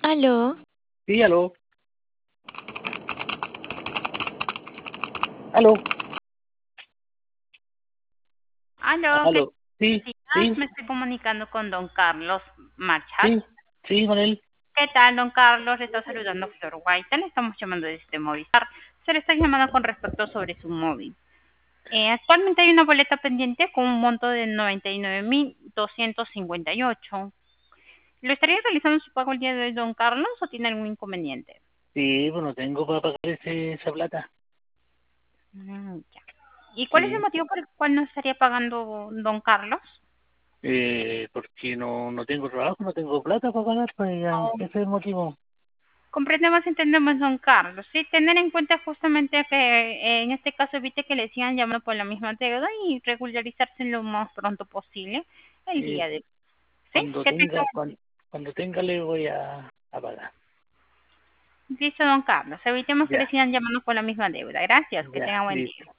Aló, Sí, aló, aló, Aló, ¿qué aló. Sí, días? sí, Me estoy comunicando con don Carlos Marchat. sí, sí, con él. ¿Qué tal, don Carlos? Le está saludando Flor White. Le estamos llamando desde Movistar. Se le está llamando con respecto sobre su móvil. Actualmente hay una boleta pendiente con un monto de 99.258. ¿Lo estaría realizando su pago el día de hoy, don Carlos, o tiene algún inconveniente? Sí, pues no tengo para pagar esa plata. Ya. ¿Y cuál es el Sí, motivo por el cual no estaría pagando don Carlos? porque no tengo trabajo, no tengo plata para pagar, pues ya, ese es el motivo. Comprendemos, entendemos, don Carlos. Sí, tener en cuenta justamente que en este caso evite que le sigan llamando por la misma deuda y regularizarse lo más pronto posible el Eh, día de hoy. ¿Sí? cuando Que tenga tenga, cuando tenga le voy a pagar. listo, don Carlos. Evitemos que le Ya, sigan llamando por la misma deuda. Gracias. Que ya, tenga buen día. listo.